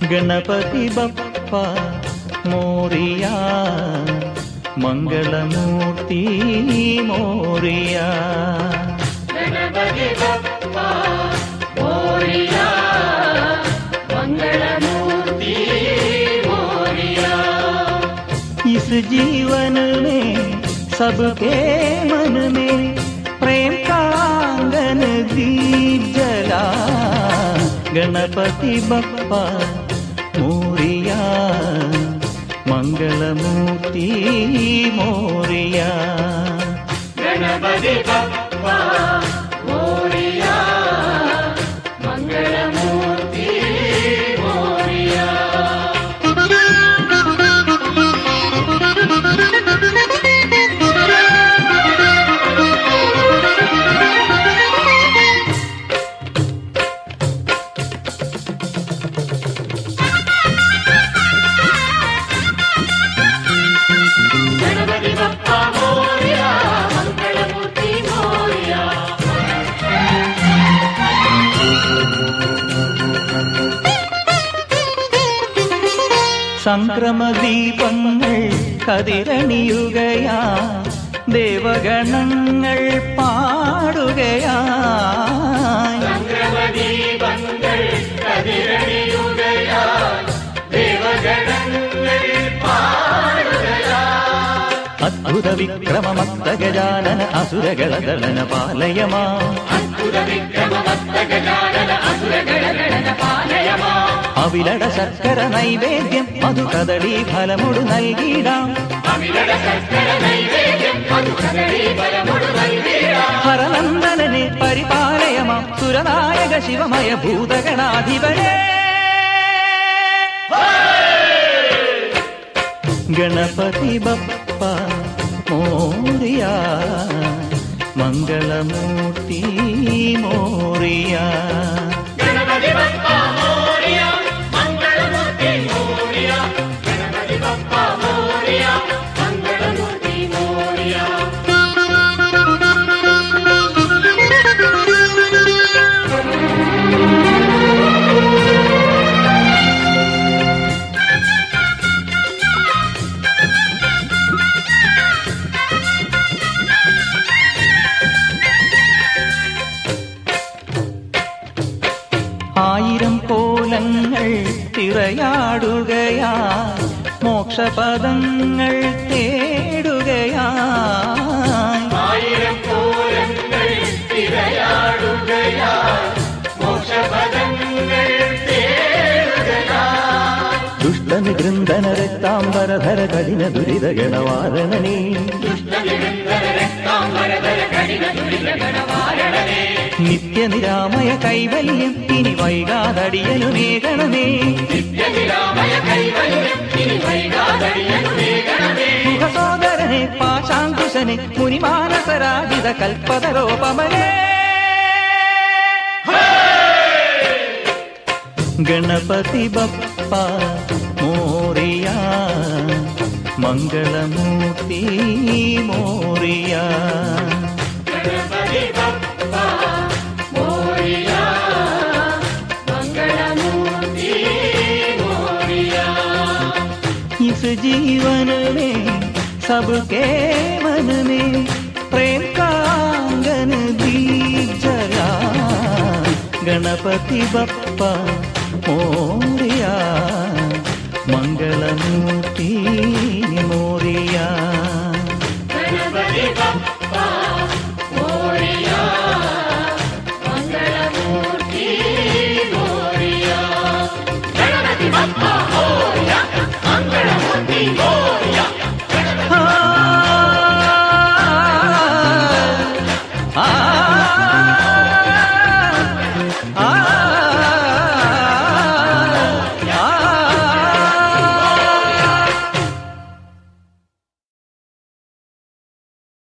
गणपति बप्पा मोरिया मंगलमूर्ति मोरिया गणपति बप्पा मोरिया मंगलमूर्ति मोरिया। इस जीवन में सबके मन में प्रेम का आंगन दीप जला गणपति बप्पा मोरिया मंगलमूर्ति मोरिया। गणपति बप्पा मोरिया मंगलमूर्ति मोरिया। गणपति बप्पा मोरिया मंगलमूर्ति मोरिया। സംക്രമദീപങ്ങൾ കതിരണിയുകയാ ദേവഗണങ്ങൾ പാടുകയാ സംക്രമദീപങ്ങൾ കതിരണിയുകയാ ദേവഗണങ്ങൾ പാടുകയാ। അദ്ഭുത വിക്രമമസ്തഗജാനന അസുരഗളദളന പാലയമാ അദ്ഭുത വിക്രമമസ്തഗജാനന അസുരഗളദളന പാലയമാ। അവിലട ശർക്കര നൈവേദ്യം മധു കദളി ഫലമൊടു നൽകിടാം അവിലട ശർക്കര നൈവേദ്യം മധു കദളി ഫലമൊടു നൽകിടാം। ഹരനന്ദനനെ പരിപാലയമാം സുരനായക ശിവമയ ഭൂതഗണാധിപനേ ഗണപതി ബപ്പ മോരിയാ मंगलमूर्ति मोरिया। गणपति बप्पा मोरिया मंगलमूर्ति मोरिया। गणपति बप्पा मोरिया मंगलमूर्ति मोरिया। ആയിരം കോലങ്ങൾ തിറയാടുകയാ മോക്ഷപദങ്ങൾ തേടുകയാ ആയിരം കോലങ്ങൾ തിറയാടുകയാ മോക്ഷപദങ്ങൾ തേടുകയാ। ദുഷ്ടനികൃന്ദന രക്താംബരധര കഠിന ദുരിത ഗണവാരണനേ ദുഷ്ടനികൃന്ദന രക്താംബരധര കഠിന ദുരിത ഗണവാരണനേ। നിത്യനിരാമയ കൈവല്യം ഇനി വൈകാതടിയനുമേകണമേ നിത്യനിരാമയ കൈവല്യം ഇനി വൈകാതടിയനുമേകണമേ। മുഖസോദരനെ പാശാങ്കുശനെ മുനിമാനസരാജിത കൽപ്പതരോപമനേ ഗണപതി ബപ്പ മോരിയാ मंगलमूर्ति मोरिया। गणपति बप्पा मोरिया मंगलमूर्ति मोरिया। इस जीवन में सबके मन में प्रेम का आंगन दीप जला गणपति बप्पा मोरिया मंगलमूर्ति मोरिया। गणपति बप्पा